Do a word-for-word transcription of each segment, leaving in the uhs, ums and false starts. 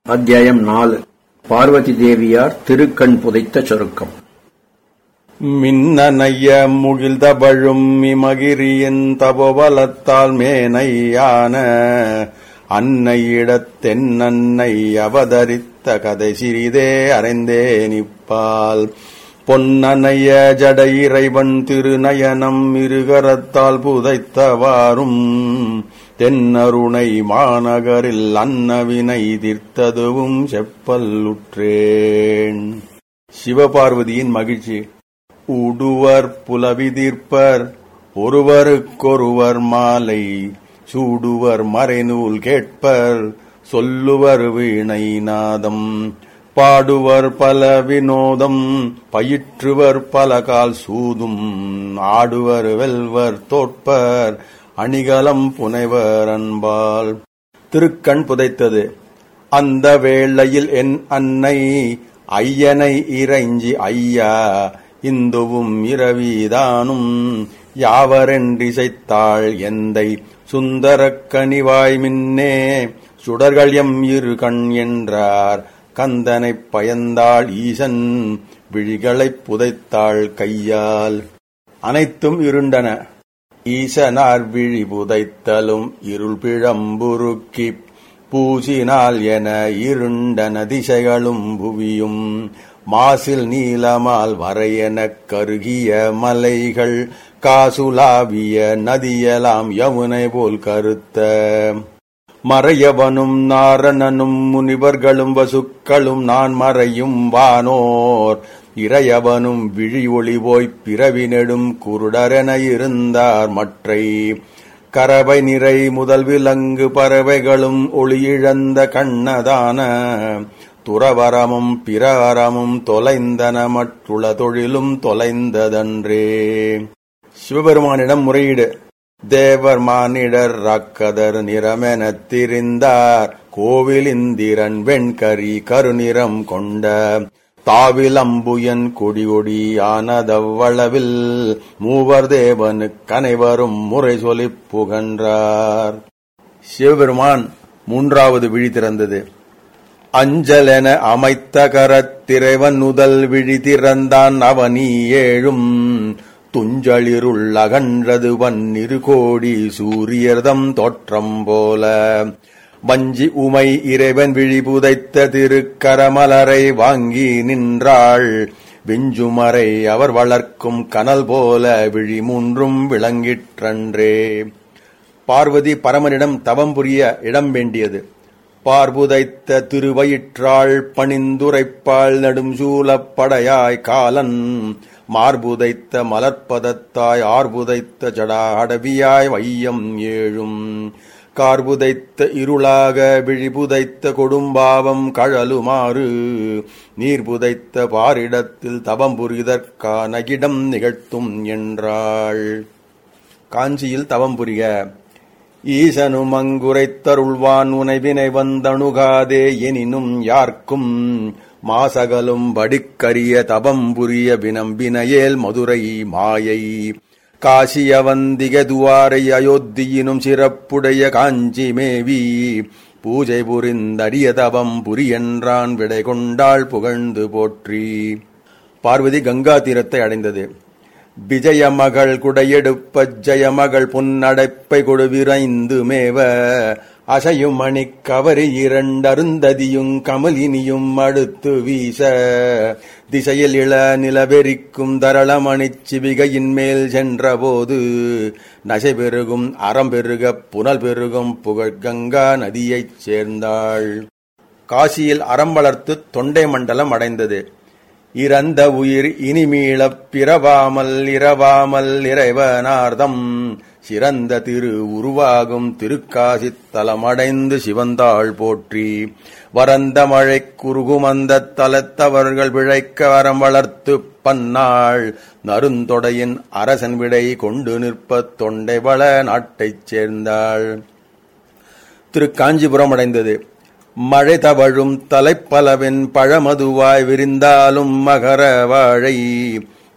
அத்தியாயம் நாலு. பார்வதி தேவியார் திருக்கண் புதைத்த சுருக்கம். மின்னனைய முகிழ்தபழும் இமகிரியின் தபோபலத்தால் மேனையான அன்னையிடத்தென் அன்னை அவதரித்த கதை சிறிதே அறைந்தேனிப்பால் பொன்னனைய ஜட இறைவன் திருநயனம் இருகரத்தால் புதைத்தவாறும் தென்னருணை மாநகரில் அன்னவினை தீர்த்ததுவும் செப்பல்லுற்றேன். சிவபார்வதியின் மகிழ்ச்சி. ஊடுவர் புலவிதீர்ப்பர் ஒருவருக்கொருவர் மாலை சூடுவர் மறைநூல் கேட்பர் சொல்லுவர் வீணை நாதம் பாடுவர் பல வினோதம் பயிற்றுவர் பலகால் சூதும் ஆடுவர் வெல்வர் தோற்பர் அணிகலம் புனைவர் அன்பால். திருக்கண் புதைத்தது. அந்த வேளையில் என் அன்னை ஐயனை இறைஞ்சி ஐயா இந்துவும் இரவிதானும் யாவரென்றிசைத்தாள் எந்தை சுந்தரக் கனிவாய் மின்னே சுடர்கள் எம் இரு கண் என்றார் கந்தனைப் பயந்தாள் ஈசன் விழிகளைப் புதைத்தாள் கையால். அனைத்தும் இருண்டன. ஈசனார் விழி புதைத்தலும் இருள் பிழம்புருக்கி பூசினால் என இருண்டன திசைகளும் புவியும் மாசில் நீலமால் வரையெனக் கருகிய மலைகள் காசுலாவிய நதியலாம் யமுனை போல் கருத்த மறையவனும் நாரணனும் முனிவர்களும் வசுக்களும் நான் மறையும் வானோர் இறையவனும் விழி ஒளி போய்ப் பிறவி நெடும் குருடரென இருந்தார் மற்றை கரவை நிறை முதல் விலங்கு பறவைகளும் ஒளியிழந்த கண்ணதான துறவரமும் பிறவரமும் தொலைந்தன மற்றுள தொழிலும் தொலைந்ததன்றே. சிவபெருமானிடம் முறையீடு. தேவர் மானிடர் ராக்கதர் நிறமெனத் திரிந்தார் கோவில் இந்திரன் வெண்கரி கருநிறம் கொண்ட தாவிலம்புயன் கொடி கொடியானதவ்வளவில் மூவர் தேவனுக் கனைவரும் முறை சொல்லிப் புகன்றார். சிவபெருமான் மூன்றாவது விழி திறந்தது. அஞ்சலென அமைத்த கரத்திறைவன் முதல் விழி திறந்தான் அவனி ஏழும் துஞ்சளிருள் அகன்றது வன்னிரு கோடி சூரியர்தம் தோற்றம் போல வஞ்சி உமை இறைவன் விழி புதைத்த திருக்கரமலரை வாங்கி நின்றாள் வெஞ்சுமறை அவர் வளர்க்கும் கனல் போல விழி மூன்றும் விளங்கிற்றன்றே. பார்வதி பரமனிடம் தவம் புரிய இடம் வேண்டியது. பார்புதைத்த திருவயிற்றாள் பணிந்துரைப்பாள் நடும் சூலப்படையாய் காலன் மார்புதைத்த மலர்ப்பதத்தாய் ஆர்புதைத்த ஜடாடவியாய் வையம் ஏழும் கார்புதைத்த இருளாக விழிபுதைத்த கொடும்பாவம் கழலுமாறு நீர்புதைத்த பாரிடத்தில் தவம் புரிதற்கான இடம் நிகழ்த்தும் என்றாள். காஞ்சியில் தவம் புரிய. ஈசனும் அங்குரைத்தருள்வான் உனைவினை வந்தணுகாதே எனினும் யார்க்கும் மாசகலும் வடிக்கரிய தவம் புரிய வினம்பினையேல் மதுரை மாயை காசியவந்திக துவாரை அயோத்தியினும் சிறப்புடைய காஞ்சி மேவி பூஜை புரிந்தடிய தவம் புரியென்றான் விடை கொண்டாள் புகழ்ந்து போற்றி. பார்வதி கங்கா தீரத்தை அடைந்தது. விஜயமகள் குடையெடுப்ப ஜயமகள் பொன்னடைப்பை கொடுவிரைந்து மேவ அசையும் மணிக் கவரி இரண்டருந்ததியும் கமலினியும் அடுத்து வீச திசையில் இள நிலவெறிக்கும் தரளமணிச் சிவிகையின் மேல் சென்றபோது நசை பெருகும் அறம் பெருகப் புனல் பெருகும் புகழ் கங்கா நதியைச் சேர்ந்தாள். காசியில் அறம் வளர்த்து தொண்டை மண்டலம் அடைந்தது. இறந்த உயிர் இனிமீளப் பிறவாமல் இரவாமல் இறைவனார்தம் சிறந்த திரு உருவாகும் திருக்காசித் தலமடைந்து சிவந்தாள் போற்றி. வரந்த மழை குறுகுமந்த தலத்தவர்கள் பிழைக்க வரம் வளர்த்து பன்னாள் நருந்தொடையின் அரசன் விடை கொண்டு நிற்ப தொண்டை வள நாட்டைச் சேர்ந்தாள். திரு காஞ்சிபுரம் அடைந்தது. மழை தவழும் தலைப்பலவின் பழமதுவாய் விரிந்தாலும் மகர வாழை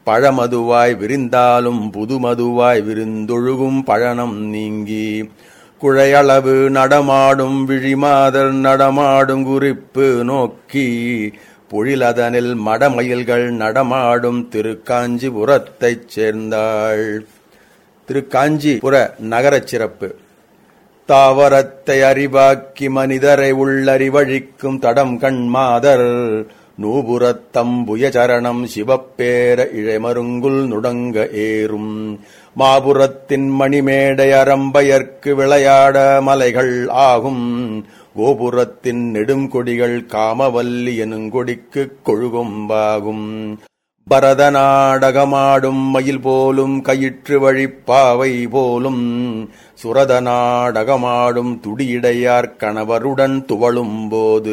பழமதுவாய் விரிந்தாலும் புதுமதுவாய் விருந்தொழுகும் பழனம் நீங்கி குழையளவு நடமாடும் விழிமாதர் நடமாடும் குறிப்பு நோக்கி பொழிலதனில் மடமயில்கள் நடமாடும் திருக்காஞ்சிபுரத்தைச் சேர்ந்தாள். திருக்காஞ்சிபுர நகரச் சிறப்பு. தாவரத்தை அறிவாக்கி மனிதரை உள்ளறிவழிக்கும் தடம் கண்மாதர் நூபுரத்தம்புய சரணம் சிவப்பேர இழைமருங்குல் நுடங்க ஏறும் மாபுரத்தின் மணிமேடை அரம்பயர்க்கு விளையாட மலைகள் ஆகும் கோபுரத்தின் நெடுங்கொடிகள் காமவல்லி எனுங்கொடிக்கு கொழுகொம்பாகும் பரத நாடகமாடும் மயில் போலும் கயிற்று வழிப்பாவை போலும் சுரத நாடகமாடும் துடியிடையார் கணவருடன் துவளும் போது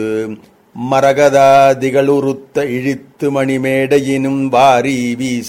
மரகதாதிகளுறுத்த இழித்து மணிமேடையினும் வாரி வீச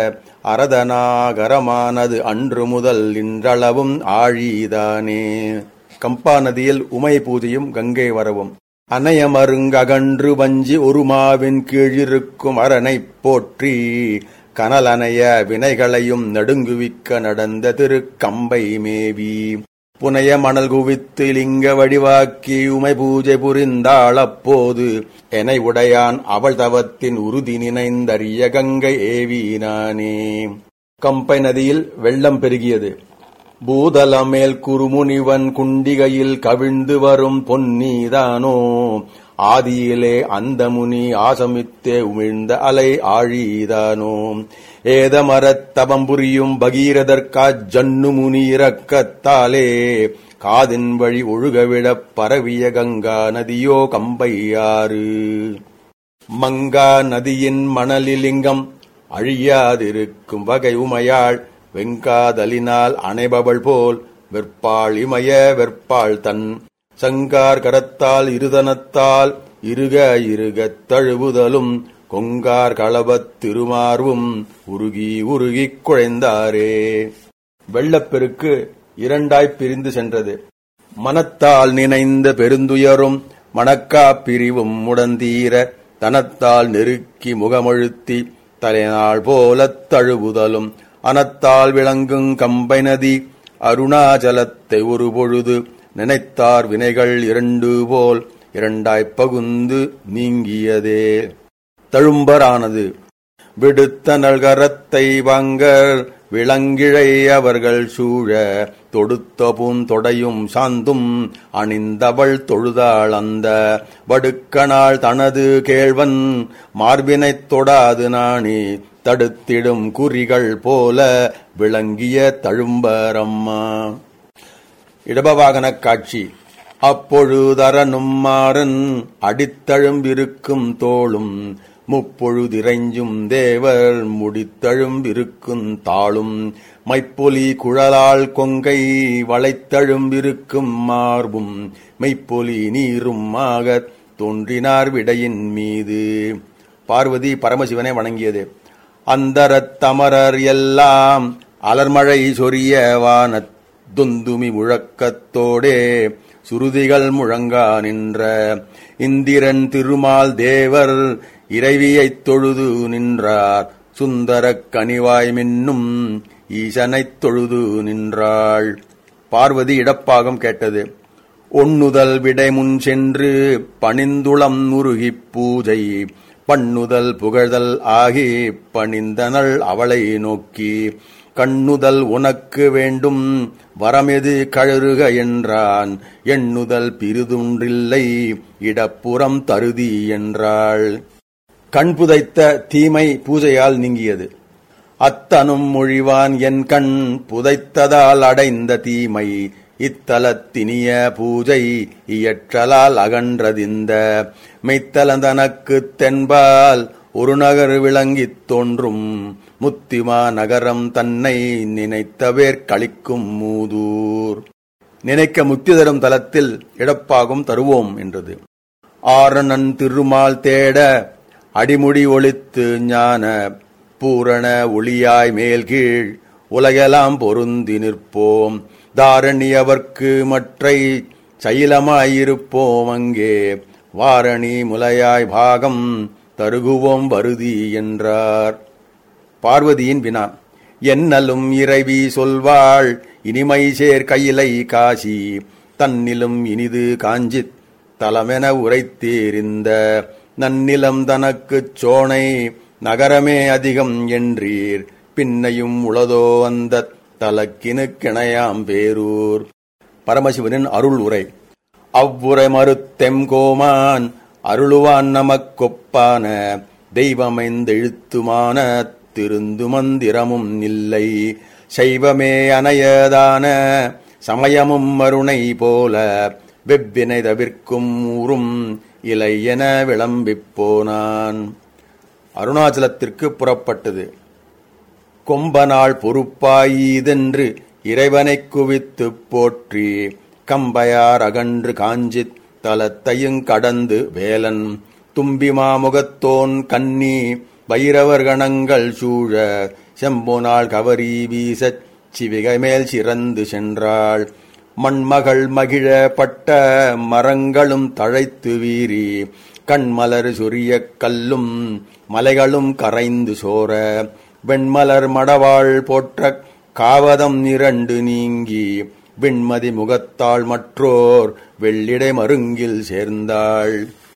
அரதநாகரமானது அன்று முதல் இன்றளவும் ஆழிதானே. கம்பா நதியில் உமை பூஜையும் கங்கை வரவும். அனையமருங்ககன்று வஞ்சி ஒருமாவின் கீழிருக்கும் அரணைப் போற்றி கனலனைய வினைகளையும் நடுங்குவிக்க நடந்த திரு கம்பை மேவி புனைய மணல் குவித்து லிங்க வடிவாக்கி உமை பூஜை புரிந்தாள். அப்போது எனை உடையான் அவள் தவத்தின் உறுதி நினைந்தறிய கங்கை ஏவினானே. கம்பை நதியில் வெள்ளம் பெருகியது. பூதலமேல் குறுமுனிவன் குண்டிகையில் கவிழ்ந்து வரும் பொன்னீதானோ ஆதியிலே அந்த முனி ஆசமித்தே உமிழ்ந்த அலை ஆழிதானோ ஏதமரத் தபம்புரியும் பகீரதற்காச் ஜன்னு முனி இறக்கத்தாலே காதின் வழி ஒழுகவிடப் பரவிய கங்கா நதியோ கம்பையாறு. மங்கா நதியின் மணலிலிங்கம் அழியாதிருக்கும் வகை உமையாள் வெங்காதலினால் அணைபவள் போல் வெற்பாள் இமய வெற்பாள் தன் சங்கார் கரத்தால் இருதனத்தால் இருக இருகத் தழுவுதலும் கொங்கார் களபத் திருமார்வும் உருகி உருகிக் குழைந்தாரே. வெள்ளப்பெருக்கு இரண்டாய்ப் பிரிந்து சென்றது. மனத்தால் நினைந்த பெருந்துயரும் மணக்கா பிரிவும் முடந்தீர தனத்தால் நெருக்கி முகமழுத்தி தலைநாள் போலத் தழுவுதலும் அனத்தால் விளங்குங் கம்பை நதி அருணாச்சலத்தை ஒரு பொழுது நினைத்தார் வினைகள் இரண்டு போல் இரண்டாய்ப் பகுந்து நீங்கியதே. தழும்பரானது. விடுத்த நல்கரத்தை வாங்கர் விளங்கிழை அவர்கள் சூழ தொடுத்த பூந்தொடையும் சாந்தும் அணிந்தவள் தொழுதாள் அந்த வடுக்கனாள் தனது கேழ்வன் மார்பினைத் தொடாது நாணி தடுத்திடும் குறிகள் போல விளங்கிய தழும்பரம்மா. இடபவாகனக் காட்சி. அப்பொழுதரனும் மாறன் அடித்தழும்பிருக்கும் தோளும் முப்பொழுதிரைஞ்சும் தேவர் முடித்தழும்பிருக்கும் தாளும் மைப்பொலி குழலால் கொங்கை வளைத்தழும்பிருக்கும் மார்பும் மெய்ப்பொலி நீரும் ஆகத் தோன்றினார் விடையின் மீது. பார்வதி பரமசிவனை வணங்கியது. அந்தரத் தமரர் எல்லாம் அலர்மழை சொரிய வானத் துந்துமி முழக்கத்தோடே சுருதிகள் முழங்கா நின்ற இந்திரன் திருமால் தேவர் இறைவியைத் தொழுது நின்றார் சுந்தரக் கனிவாய் மின்னும் ஈசனைத் தொழுது நின்றாள். பார்வதி இடப்பாகம் கேட்டது. ஒண்ணுதல் விடை முன் சென்று பணிந்துளம் உருகிப் பூஜை பண்ணுதல் புகழ்தல் ஆகி பணிந்தனள் அவளை நோக்கி கண்ணுதல் உனக்கு வேண்டும் வரமெது கழறுக என்றான் எண்ணுதல் பிரிதுன்றில்லை இடப்புறம் தருதி என்றாள். கண் புதைத்த தீமை பூஜையால் நீங்கியது. அத்தனும் மொழிவான் என் கண் புதைத்ததால் அடைந்த தீமை இத்தலத்தினிய பூஜை இயற்றலால் அகன்றதிந்த மெய்த்தலந்தனக்குத் தென்பால் ஒரு நகர் விளங்கித் தோன்றும் முத்திமா நகரம் தன்னை நினைத்தவேற் களிக்கும் மூதூர். நினைக்க முக்தி தரும் தலத்தில் இடப்பாகும் தருவோம் என்றது. ஆரணன் திருமால் தேட அடிமுடி ஒளித்து ஞான பூரண ஒளியாய் மேல் கீழ் உலகெல்லாம் பொருந்தி நிற்போம் தாரணியவர்க்கு மற்றை சைலமாயிருப்போம் அங்கே வாரணி முலையாய் பாகம் தருகுவோம் வருதி என்றார். பார்வதியின் வினா. என்னலும் இறைவி சொல்வாள் இனிமை சேர் கையிலை காசி தன்னிலும் இனிது காஞ்சித் தலமென உரைத்தீரிந்த நன்னிலம் தனக்குச் சோனை நகரமே அதிகம் என்றீர் பின்னையும் உளதோ அந்தத் தலக்கினுக்கிணையாம் பேரூர். பரமசிவனின் அருள் உரை. அவ்வுரை மறுத்தெம்கோமான் அருளுவான் நமக்கொப்பான தெய்வமைந்தெழுத்துமான திருந்து மந்திரமும் இல்லை சைவமே அணையதான சமயமும் மருணை போல வெவ்வினை தவிர்க்கும் ஊரும் இலை என விளம்பிப்போனான். அருணாச்சலத்திற்கு புறப்பட்டது. கொம்பனாள் பொறுப்பாயீதென்று இறைவனைக் குவித்துப் போற்றி கம்பையார் அகன்று காஞ்சித் தலத்தையுங் கடந்து வேலன் தும்பிமா முகத்தோன் கன்னி வைரவர் கணங்கள் சூழ செம்பொனாள் கவரி வீசச் சிவிகை மேல் சிறந்து சென்றாள். மண்மகள் மகிழ பட்ட மரங்களும் தழைத்து வீறி கண்மலர் சொரியக் கல்லும் மலைகளும் கரைந்து சோர வெண்மலர் மடவாள் போற்றக் காவதம் இரண்டு நீங்கி விண்மதி முகத்தாள் மற்றோர் வெள்ளிடை மருங்கில் சேர்ந்தாள்.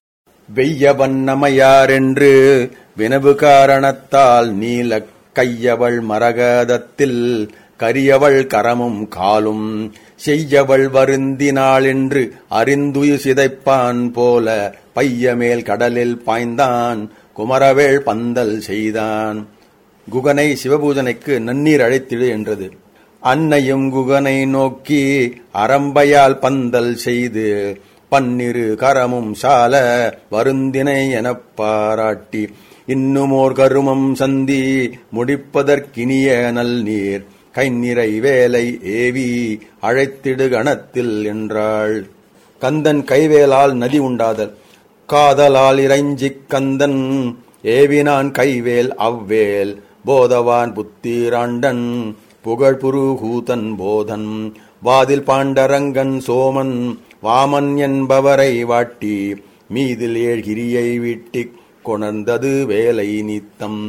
வெய்ய வண்ணமையாரென்று வினவு காரணத்தால் நீலக் கையவள் மரகதத்தில் கரியவள் கரமும் காலும் செய்யவள் வருந்தினாள் என்று அறிந்துயு சிதைப்பான் போல பையமேல் கடலில் பாய்ந்தான் குமரவேள் பந்தல் செய்தான். குகனை சிவபூஜனைக்கு நன்னீர் அழைத்திடு என்றது. அன்னையும் குகனை நோக்கி அரம்பையால் பந்தல் செய்து பன்னிரு கரமும் சால வருந்தினை எனப் பாராட்டி இன்னுமோர் கருமம் சந்தி முடிப்பதற்கினிய நல்நீர் கைநிறை வேலை ஏவி அழைத்திடு கணத்தில் என்றாள். கந்தன் கைவேலால் நதி உண்டாதல். காதலால் இறைஞ்சிக் கந்தன் ஏவினான் கைவேல் அவ்வேல் போதவான் புத்திராண்டன் புகழ்புருகூதன் போதன் வாதில் பாண்டரங்கன் சோமன் வாமன் என்பவரை வாட்டி மீதில் ஏழ்கிரியை வீட்டிக் கொணர்ந்தது வேலை நீத்தம்.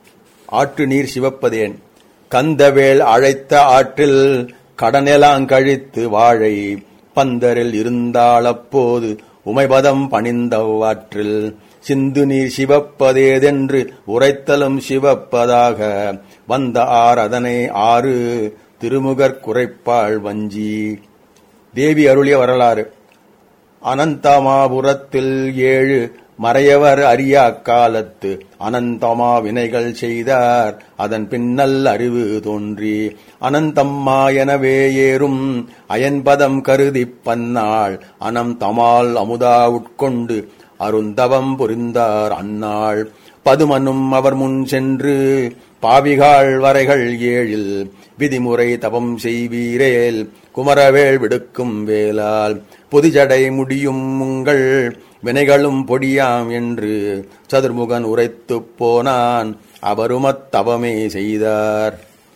ஆற்று நீர் சிவப்பதேன். கந்தவேள் அழைத்த ஆற்றில் கடனெலாங்கழித்து வாழை பந்தரில் இருந்தாளப்போது உமைபதம் பணிந்தவாற்றில் சிந்து நீர் சிவப்பதேதென்று உரைத்தலும் சிவப்பதாக வந்த ஆர் அதனை ஆறு திருமுகற் குறைப்பாள் வஞ்சி. தேவி அருளிய வரலாறு. அனந்தமாபுரத்தில் ஏழு மறையவர் அறியா காலத்து அனந்தமா வினைகள் செய்தார் அதன் பின்னல் அறிவு தோன்றி அனந்தம்மா எனவே ஏறும் அயன்பதம் கருதிப் பன்னாள் அனம் தமால் அமுதா உட்கொண்டு அருந்தவம் புரிந்தார் அந்நாள். பதுமனும் அவர் முன் சென்று பாவிகாள் வரைகள் ஏழில் விதிமுறை தவம் செய்வீரேல் குமரவேள் விடுக்கும் வேளால் பொதிஜடை முடியும் உங்கள் வினைகளும் பொடியாம் என்று சதுர்முகன் உரைத்துப் போனான். அவருமத் தவமே செய்தார்.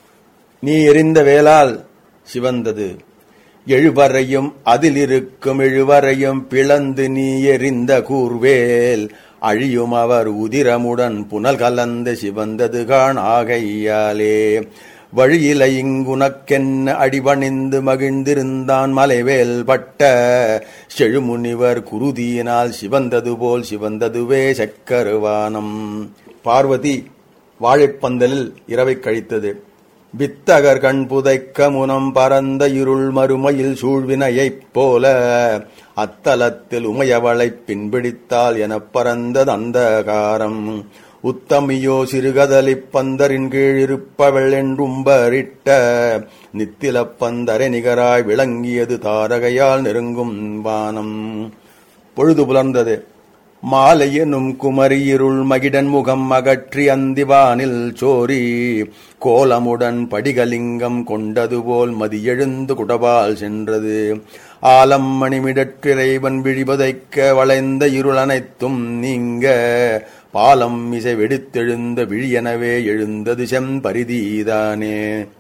நீ எறிந்த வேளால் சிவந்தது. எழுவரையும் அதிலிருக்கும் எழுவரையும் பிளந்து நீ எறிந்த கூர்வேல் அழியும் அவர் உதிரமுடன் புனல் கலந்து சிவந்தது காண் ஆகையாலே வழியில இங்குனக்கென்ன அடிபணிந்து மகிழ்ந்திருந்தான் மலைவேல் பட்ட செழுமுனிவர் குருதியினால் சிவந்தது போல் சிவந்ததுவே சக்கருவானம். பார்வதி வாழைப்பந்தலில் இரவை கழித்தது. வித்தகர் கண் புதைக்க முனம் பரந்த இருள் மறுமையில் சூழ்வினையைப் போல அத்தலத்தில் உமையவளைப் பின்பிடித்தால் எனப் பரந்தது அந்தகாரம். உத்தமியோ சிறுகதலிப் பந்தரின் கீழ் இருப்பவள் என்றும்பரிட்ட நித்திலப் பந்தரை நிகராய் விளங்கியது தாரகையால் நெருங்கும் வானம். பொழுது புலர்ந்தது. மாலையெனும் குமரியிருள் மகிடன் முகம் அகற்றி அந்திவானில் சோரி கோலமுடன் படிகலிங்கம் கொண்டதுபோல் மதியெழுந்து குடபால் சென்றது. ஆலம் மணிமிடற்றிறைவன் விழிபதைக்க வளைந்த இருள் அனைத்தும் நீங்க பாலம் இசை வெடித்தெழுந்த விழியெனவே எழுந்தது செம்பரிதிதானே.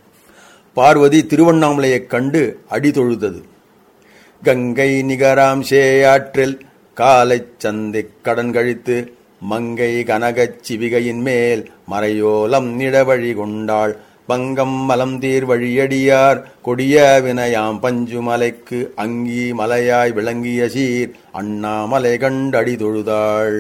பார்வதி திருவண்ணாமலையைக் கண்டு அடி தொழுதது. கங்கை நிகராம் சேயாற்றில் காலைச் சந்தைக் கடன் கழித்து மங்கை கனகச் சிவிகையின் மேல் மறையோலம் நிடவழி கொண்டாள் பங்கம் மலம்தீர் வழியடியார் கொடிய வினயாம் பஞ்சுமலைக்கு அங்கி மலையாய் விளங்கிய சீர் அண்ணாமலை கண்டடி தொழுதாள்.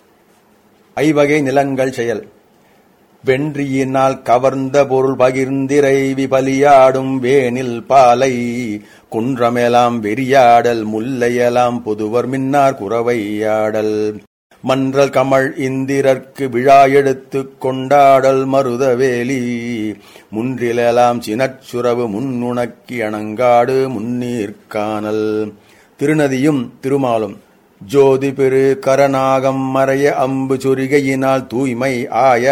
ஐவகை நிலங்கள் செயல். வென்றியினால் கவர்ந்த பொருள் பகிர்ந்திரைவி பலியாடும் வேனில் பாலை குன்றமெலாம் வெறியாடல் முல்லையலாம் புதுவர் மின்னார் குறவையாடல் மன்றல் கமழ் இந்திரர்க்கு விழா எடுத்துக் கொண்டாடல் மருதவேலி முன்றிலெலாம் சினச்சுரவு முன்னுணக்கி அணங்காடு முன்னீர்கானல். திருநதியும் திருமாலும். ஜோதி பெரு கரநாகம் மறைய அம்பு சொரிகையினால் தூய்மை ஆய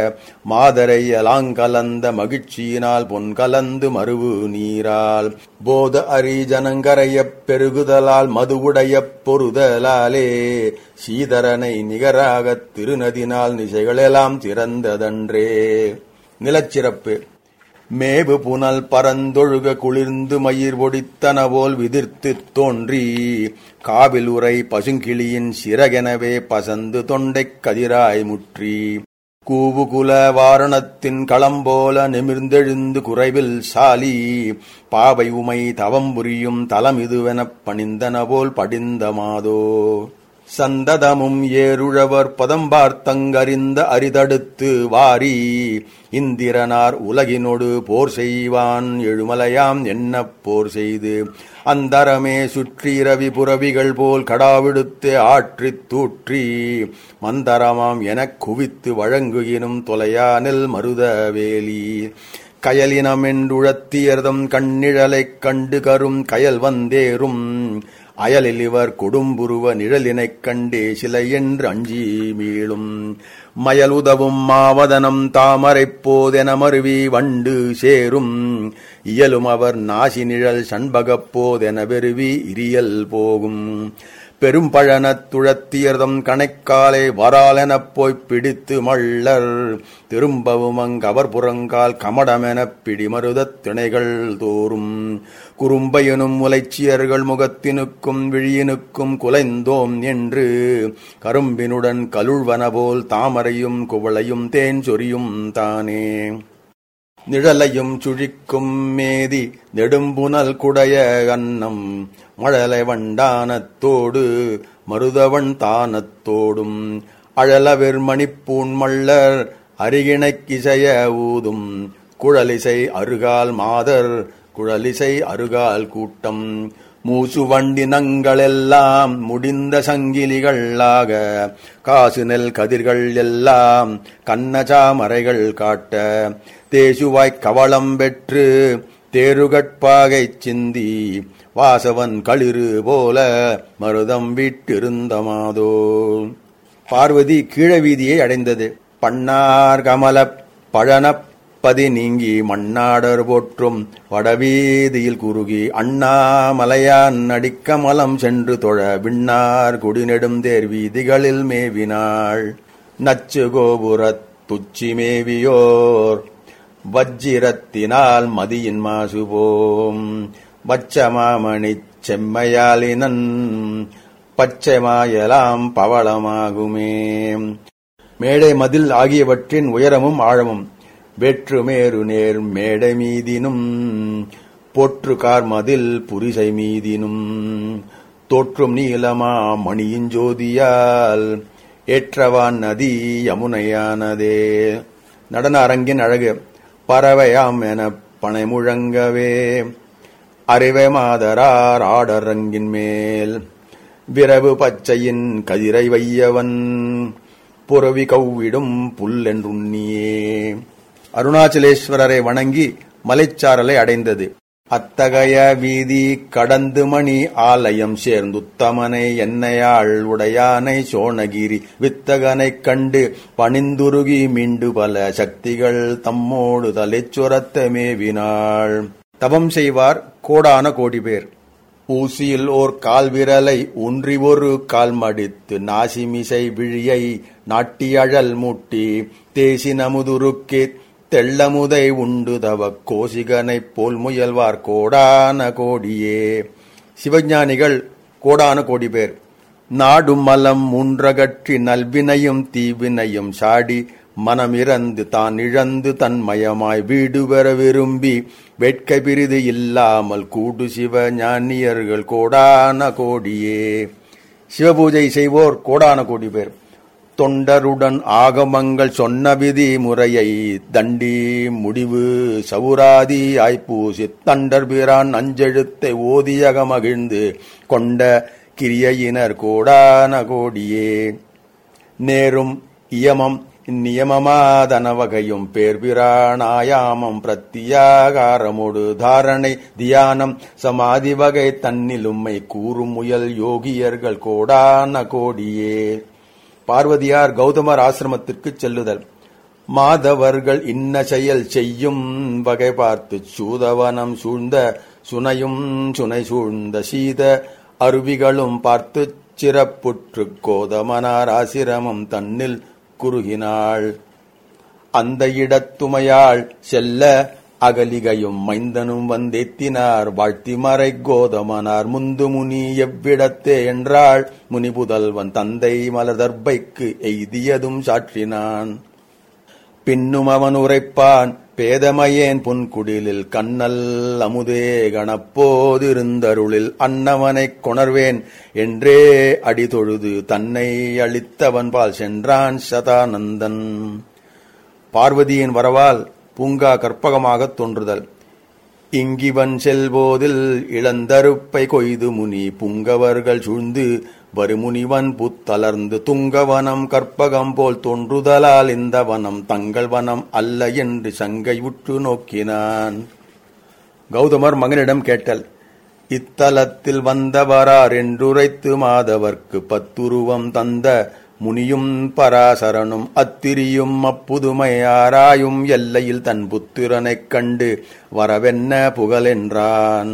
மாதரையலாங்கலந்த மகிழ்ச்சியினால் பொன் கலந்து மருவு நீரால் போத அரி ஜனங்கரையப் பெருகுதலால் மதுவுடைய பொருதலாலே சீதரனை நிகராகத் திருநதினால் நிசைகளெல்லாம் திறந்ததன்றே. நிலச்சிறப்பு. மேவு புனல் பரந்தொழுக குளிர்ந்து மயிர் ஒடித்தனவோல் விதிர்த்துத் தோன்றி காவில் உரை பசுங்கிளியின் சிறகெனவே பசந்து தொண்டைக் கதிராய் முற்றி கூவுகுல வாரணத்தின் களம்போல நிமிர்ந்தெழுந்து குறைவில் சாலி பாவை உமை தவம் புரியும் தலம் இதுவெனப் பணிந்தனவோல் படிந்த மாதோ. சந்ததமும் ஏருழவர் பதம்பார்த்தங்கறிந்த அரிதடுத்து வாரி இந்திரனார் உலகினொடு போர் செய்வான் எழுமலையாம் எண்ணப் போர் செய்து அந்தரமே சுற்றி ரவி புரவிகள் போல் கடாவிடுத்து ஆற்றித் தூற்றி மந்தரமாம் எனக் குவித்து வழங்குகினும் தொலையானில் மருதவேலி கயலினமென்றுழத்தியர்தம் கண்ணிழலைக் கண்டு கரும் கயல் வந்தேறும் அயலில் இவர் கொடும்புருவ நிழலினைக் கண்டே சிலை என்று அஞ்சி மீளும் மயலுதவும் மாவதனம் தாமரைப் போதென மருவி வண்டு சேரும் இயலும் அவர் நாசி நிழல் சண்பகப் போதென வெறுவி இரியல் போகும் பெரும்பழனத் துழத்தியர்தம் கணைக்காலை வராலெனப் போய்ப் பிடித்து மள்ளர் திரும்பவும் அங்கவர் புறங்கால் கமடமெனப் பிடிமருதத் திணைகள் தோறும் குறும்பையனும் முலைச்சியர்கள் முகத்தினுக்கும் விழியினுக்கும் குலைந்தோம் என்று கரும்பினுடன் கலுழ்வனபோல் தாமரையும் குவளையும் தேன் சொரியும் தானே. நிழலையும் சுழிக்கும் மேதி நெடும்புனல் குடைய அன்னம் மழலை வண்டானத்தோடு மருதவன் தானத்தோடும் அழலவிர் மணிப்பூன் மள்ளர் அருகிணைக் இசைய ஊதும் குழலிசை அருகால் மாதர் குழலிசை அருகால் கூட்டம் மூசு வண்டினங்களெல்லாம் முடிந்த சங்கிலிகளாக காசு நெல் கதிர்கள் எல்லாம் கண்ணச்சாமரைகள் காட்ட தேசுவாய்க் கவளம் பெற்று தேருகட்பாகைச் சிந்தி வாசவன் களிறு போல மருதம் வீட்டிருந்தமாதோ. பார்வதி கீழவீதியை அடைந்தது. பண்ணார் கமலப் பழனப் பதி நீங்கி மண்ணாடர் போற்றும் வடவீதியில் குறுகி அண்ணாமலையான் அடிக்கமலம் சென்று தொழ விண்ணார் குடிநெடும் தேர் வீதிகளில் மேவினாள். நச்சு கோபுரத் துச்சி மேவியோர் வஜ்ஜிரத்தினால் மதியின் மாசுபோம் வச்சமாமணிச் செம்மையாலினன் பச்சைமாயலாம் பவளமாகுமே. மேடை மதில் ஆகியவற்றின் உயரமும் ஆழமும் வெற்றுமேரு நேர் மேடை மீதினும் பொற்று கார் மதில் புரிசை மீதினும் தோற்றும் நீலமா மணியின் ஜோதியால் ஏற்றவான் நதி யமுனையானதே. நடன அரங்கின் அழகு. பறவையாம் எனப் பனை முழங்கவே அறிவை மாதரார் ஆடரங்கின் மேல் விரவு பச்சையின் கதிரை வையவன் புறவி கவ்விடும் புல் என்றுண்ணியே. அருணாச்சலேஸ்வரரை வணங்கி மலைச்சாரலை அடைந்தது. அத்தகைய வீதி கடந்து மணி ஆலயம் சேர்ந்துத்தமனை என்னையாள் உடையானை சோணகிரி வித்தகனைக் கண்டு பணிந்துருகி மீண்டு பல சக்திகள் தம்மோடு தலைச்சுரத்த மேவினாள். தவம் செய்வார் கோடான கோடி பேர். ஊசியில் ஓர் கால் விரலை ஊன்றி ஒரு கால் மடித்து நாசிமிசை விழியை நாட்டியழல் மூட்டி தேசி நமுதுருக்கே தெள்ளமுதை உண்டு தவ கோசிகனைப் போல் முயல்வார் கோடான கோடியே. சிவஞானிகள் கோடான கோடி பேர். நாடும் மலம் மூன்றகற்றி நல்வினையும் தீவினையும் சாடி மனமிறந்து தான் இழந்து தன்மயமாய் வீடு பெற விரும்பி வேட்கை பிரிது இல்லாமல் கூடு சிவ ஞானியர்கள் கோடான கோடியே. சிவபூஜை செய்வோர் கோடான கோடி பேர். தொண்டருடன் ஆகமங்கள் சொன்ன விதி முறையை தண்டி முடிவு சவுராதி ஆய்ப்பூசி தண்டர் பிரான் அஞ்செழுத்தை ஓதியக மகிழ்ந்து கொண்ட கிரியையினர் கோடான கோடியே. நேரும் இயமம் நியமமாதன வகையும் பேர்பிராணாயாமம் பிரத்தியாகாரமோடு தாரணை தியானம் சமாதி வகை தன்னிலும்மை கூறும் முயல் யோகியர்கள் கோடான கோடியே. பார்வதியார் கௌதமர் ஆசிரமத்திற்கு செல்லுதல். மாதவர்கள் இன்ன செயல் செய்யும் வகை பார்த்து சூதவனம் சூழ்ந்த சுனையும் சுனை சூழ்ந்த சீத அருவிகளும் பார்த்து சிறப்புற்று கோதமனார் ஆசிரமம் தன்னில் குறுகினாள். அந்த இடத்துமையாள் செல்ல அகலிகையும் மைந்தனும் வந்தேத்தினார் வாழ்த்தி மறை கோதமனார் முந்து முனி எவ்விடத்தே என்றாள். முனி புதல்வன் தந்தை மலர்தர்பைக்கு எய்தியதும் சாற்றினான். பின்னும் அவன் உரைப்பான் பேதமையேன் புன்குடிலில் கண்ணல் அமுதே கணப்போதிருந்தருளில் அன்னவனைக் கொணர்வேன் என்றே அடிதொழுது தன்னை அளித்தவன் பால் சென்றான் சதானந்தன். பார்வதியின் வரவால் பூங்கா கற்பகமாகத் தோன்றுதல். இங்கிவன் செல்போதில் இளந்தருப்பை கொய்து முனி புங்கவர்கள் சூழ்ந்து வருமுனிவன் புத்தலர்ந்து துங்கவனம் கற்பகம் போல் தோன்றுதலால் இந்த வனம் தங்கள் வனம் அல்ல என்று சங்கை உற்று நோக்கினான். கௌதமர் மகனிடம் கேட்டல். இத்தலத்தில் வந்தவரார் என்றுரைத்து மாதவர்க்கு பத்துருவம் தந்த முனியும் பராசரனும் அத்திரியும் அப்புதுமை ஆராயும் எல்லையில் தன் புத்திரனைக் கண்டு வரவென்ன புகழென்றான்.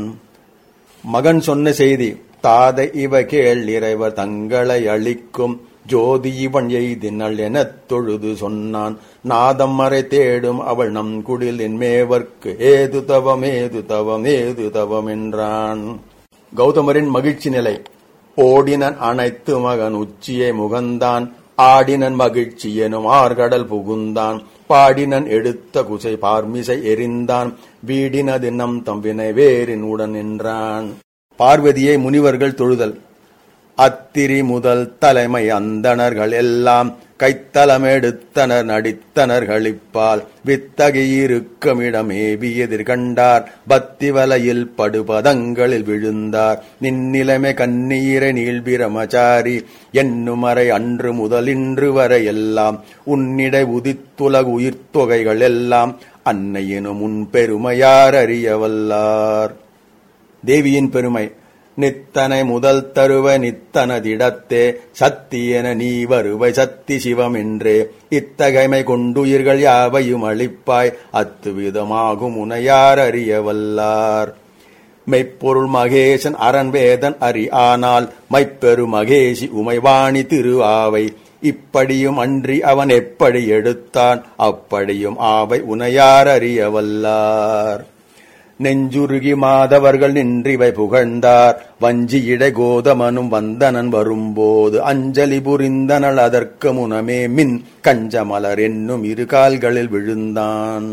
மகன் சொன்ன செய்தி. தாதை இவ கேள் இறைவர் தங்களை அளிக்கும் ஜோதி இவன் எய்தினள் எனத் தொழுது சொன்னான். நாதம் மறை தேடும் அவள் நம் குடிலின் மேவர்க்கு ஏது தவம் ஏது தவம் ஏது தவம் என்றான். கௌதமரின் மகிழ்ச்சி நிலை. ஓடினன் அனைத்து மகன் உச்சியை முகந்தான் ஆடினன் மகிழ்ச்சி எனும் ஆர்கடல் புகுந்தான் பாடினன் எடுத்த குசை பார்மிசை எரிந்தான் வீடினது நம் தம்பினை வேரின் உடன் என்றான். பார்வதியை முனிவர்கள் தொழுதல். அத்திரி முதல் தலைமை அந்தணர்கள் எல்லாம் கைத்தலம் எடுத்தனர் நடித்தனர் களிப்பால் வித்தகையிருக்கமிடம் ஏவி எதிர்கண்டார் பக்தி வலையில் படுபதங்களில் விழுந்தார். நின்னிலைமை கண்ணீரை நீள்பிரமச்சாரி என்னுமறை அன்று முதல் இன்று வரை எல்லாம் உன்னிடை உதித்துலகு உயிர்த்தொகைகள் எல்லாம் அன்னையினும் உன் பெருமையார் அறியவல்லார். தேவியின் பெருமை. நித்தனை முதல் தருவ நித்தனதிடத்தே சத்தியென நீ வருவை சத்தி சிவம் என்றே இத்தகைமை கொண்டுயிர்கள் யாவையும் அளிப்பாய் அத்துவிதமாகும் உனையார் அறியவல்லார். மெய்ப்பொருள் மகேசன் அரண் வேதன் அறி ஆனால் மைப்பெரு மகேசி உமைவாணி திரு ஆவை இப்படியும் அன்றி அவன் எப்படி எடுத்தான் அப்படியும் ஆவை உனையார் அறியவல்லார். நெஞ்சுருகி மாதவர்கள் நின்றிவை புகழ்ந்தார் வஞ்சியிடை கோதமனும் வந்தனன் வரும்போது அஞ்சலி புரிந்தனள் அதற்கு முனமே மின் கஞ்சமலர் என்னும் இரு கால்களில் விழுந்தான்.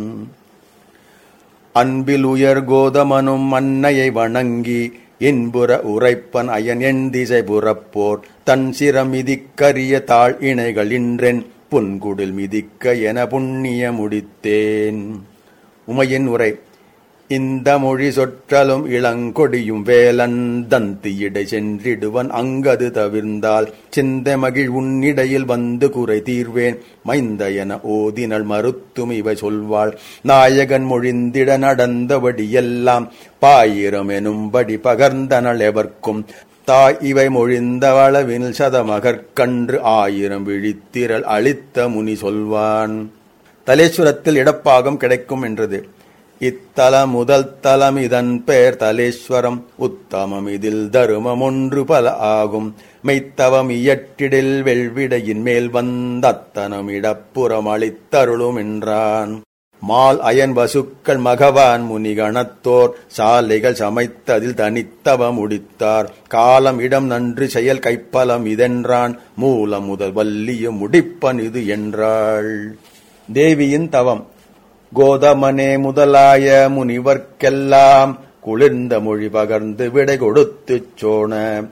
அன்பில் உயர் கோதமனும் அன்னையை வணங்கி இன்புற உரைப்பன் அயன் என் திசை புறப்போர் தன் சிரம் மிதிக்கரிய தாழ் இணைகள் இன்றென் புன்குடில் மிதிக்க என புண்ணிய முடித்தேன். உமையின் உரை. இந்த மொழி சொற்றலும் இளங்கொடியும் வேலன் தந்தியிடை சென்றிடுவன் அங்கது தவிர்ந்தால் சிந்த மகிழ் உன்னிடையில் வந்து குறை தீர்வேன் மைந்த என ஓதினள் மறுத்தும் இவை சொல்வாள். நாயகன் மொழிந்திட நடந்தபடி எல்லாம் பாயிரம் எனும்படி பகர்ந்தனள் எவர்க்கும் தாய் இவை மொழிந்தவளவின் சதமகற்கன்று ஆயிரம் விழித்திரள் அளித்த முனி சொல்வான். தலேஸ்வரத்தில் இடப்பாகம் கிடைக்கும் என்றது. இத்தலம் முதல் தலம் இதன் பெயர் தலேஸ்வரம் உத்தமம் இதில் தருமம் ஒன்று பல ஆகும் மெய்த்தவம் இயற்றிடில் வெள்விடையின் மேல் வந்தத்தனம் இடப்புறம் அளித்தருளும் என்றான். மால் அயன் வசுக்கள் மகவான் முனிகணத்தோர் சாலைகள் சமைத்ததில் தனித்தவ முடித்தார் காலம் இடம் நன்று செயல் கைப்பலம் இதென்றான் மூலம் முதல் வல்லியும் முடிப்பன் இது என்றாள். தேவியின் தவம். கோதமனே முதலாய முனிவர்க்கெல்லாம் குளிர்ந்த மொழி பகர்ந்து விடை கொடுத்துச் சோன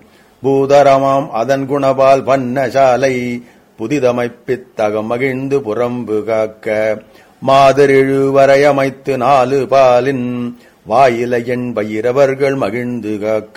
பூதரமாம் அதன் குணபால் வண்ணசாலை புதிதமைப்பித்தகம் மகிழ்ந்து புறம்பு காக்க மாதரெழு வரையமைத்து நாலு பாலின் வாயில எண் பயிரவர்கள் மகிழ்ந்து காக்க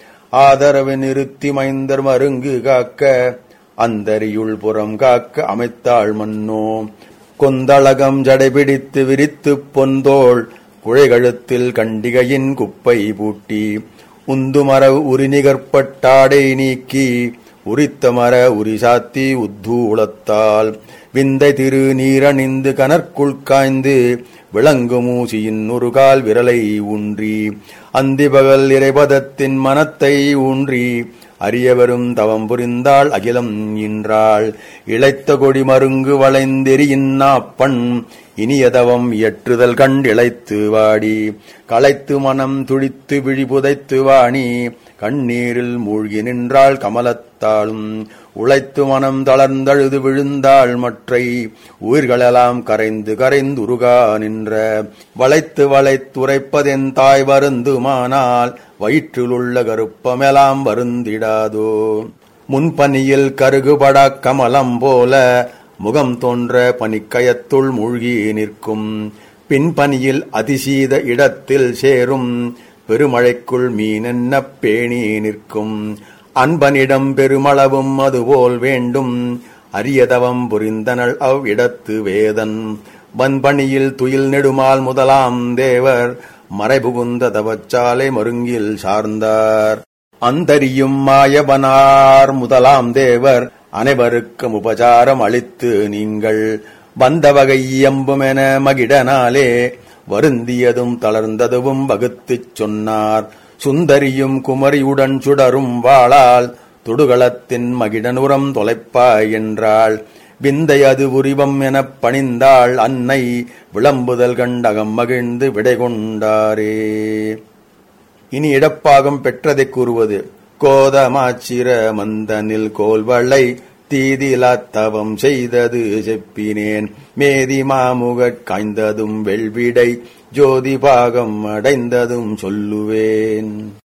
ஆதரவு நிறுத்தி மைந்தர் மருங்கு காக்க அந்தரியுள் புறம் காக்க அமைத்தாள் மன்னோ கொந்தளகம் ஜடைபிடித்து விரித்துப் பொந்தோள் குழைகழுத்தில் கண்டிகையின் குப்பை பூட்டி உந்துமரவு உரிநிகர்பட்டாடை நீக்கி உரித்த மர உரிசாத்தி உத்தூளத்தால் விந்தை திரு நீரணிந்து கனற்குள் காய்ந்து விளங்கு மூசியின் ஒரு கால் விரலை ஊன்றி அந்திபகல் இறைபதத்தின் மனத்தை ஊன்றி அரியவரும் தவம் புரிந்தாள் அகிலம் இன்றாள் இளைத்த கொடி மருங்கு வளைந்தெறியின் நாப்பண் இனியதவம் இயற்றுதல் கண்டிழைத்து வாடி களைத்து மனம் துடித்து விழி புதைத்து வாணி கண்ணீரில் மூழ்கி நின்றாள் கமலத்தாளும் உழைத்து மனம் தளர்ந்தழுது விழுந்தாள் மற்றை உயிர்களெல்லாம் கரைந்து கரைந்து உருகா நின்ற வளைத்து வளைத்துரைப்பதென் தாய் வருந்துமானால் வயிற்றிலுள்ள கருப்பமெல்லாம் வருந்திடாதோ முன்பனியில் கருகுபடா கமலம் போல முகம் தோன்ற பனிக்கயத்துள் மூழ்கி நிற்கும் பின்பனியில் அதிசீத இடத்தில் சேரும் பெருமழைக்குள் மீனென்ன பேணி நிற்கும் அன்பனிடம் பெருமளவும் அதுபோல் வேண்டும் அரியதவம் புரிந்தனள் அவ்விடத்து வேதன் வன்பணியில் துயில் நெடுமால் முதலாம் தேவர் மறைபுகுந்த தவச்சாலை மருங்கில் சார்ந்தார் அந்தரியும் மாயவனார் முதலாம் தேவர் அனைவருக்கும் உபசாரம் அளித்து நீங்கள் வந்த வகை எம்புமென மகிடனாலே வருந்தியதும் தளர்ந்ததுவும் வகுத்துச் சொன்னார் சுந்தரியும் குமரியுடன் சுடரும் வாளால் தொடுகளத்தின் மகிடனுரம் தொலைப்பாய் என்றாள் விந்தை அது உரிவம் எனப் பணிந்தாள் அன்னை விளம்புதல் கண்டகம் மகிழ்ந்து விடை கொண்டாரே. இனி இடப்பாகம் பெற்றதைக் கூறுவது. கோதமாச்சிர மந்தனில் கோல்வளை தீதிலாத்தவம் செய்தது செப்பினேன் மேதி மாமுகற் காய்ந்ததும் வெள்விடை ஜோதி பாகம் அடைந்ததும் சொல்லுவேன்.